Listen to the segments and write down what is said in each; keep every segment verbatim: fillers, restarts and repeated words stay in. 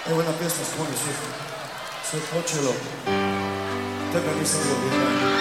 Evo jedna pjesma s kojom sve, sve počelo. Tebe nisam bio vjeran.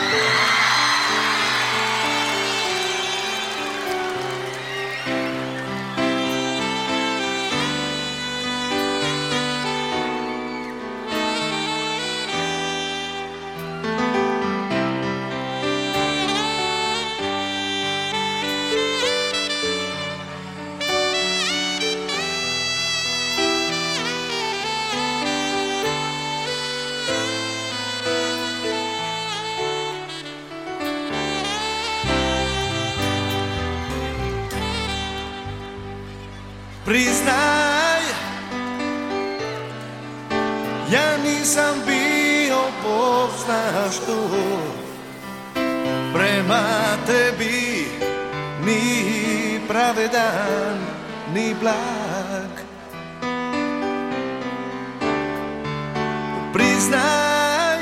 Priznaj, ja nisam bio, Bog znaš tu, prema tebi ni pravedan, ni blag. Priznaj,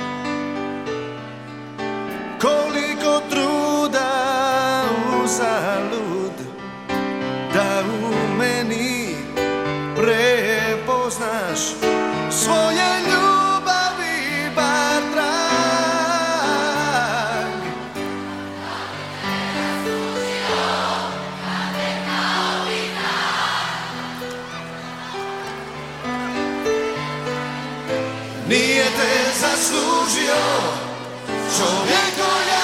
koliko truda uzalud, da u meni prepoznaš svoje ljubavi bar trag. Nije te zaslužio čovjeko ja,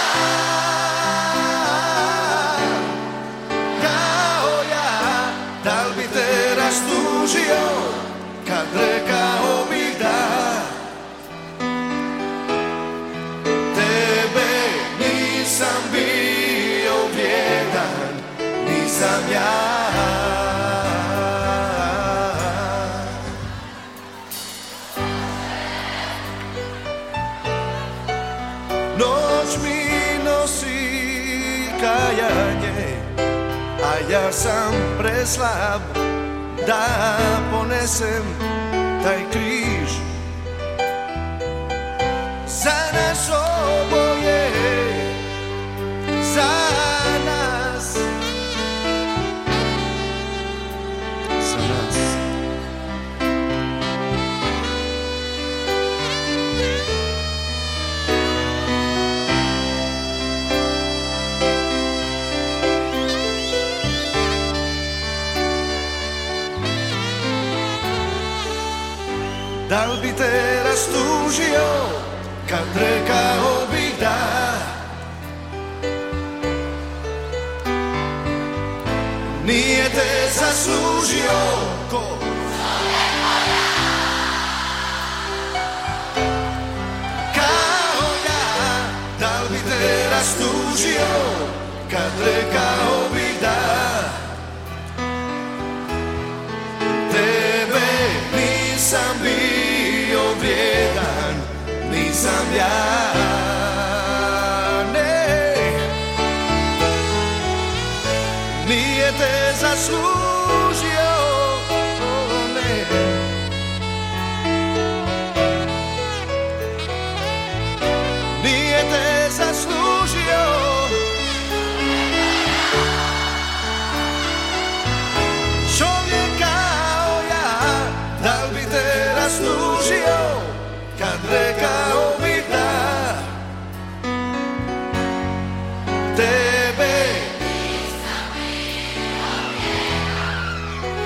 da li bi te rastužio kad rekao bih da? Tebe nisam bio vrijedan, nisam ja. Noć mi nosi kajanje, a ja sam preslab da ponesem taj križ. Za nas oboje, za nas, za nas. Da li bi te rastužio kad rekao bih da? Nije te zaslužio ko kao ja. Da li bi te rastužio kad rekao bih da? Tebe nisam bio vrijedan, nisam ja, ne. Nije te zaslužio, ne. Nije te zaslužio. Čovjek kao ja, da li bi te rastužio kad rekao bih da? Tebe nisam bio vjeran,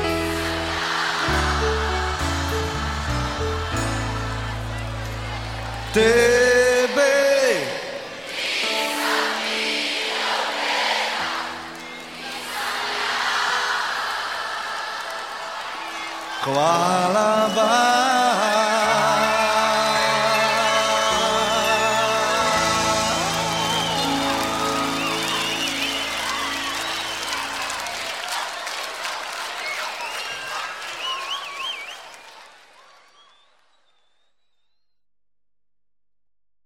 tebe nisam bio vjeran, nisam ja. Hvala.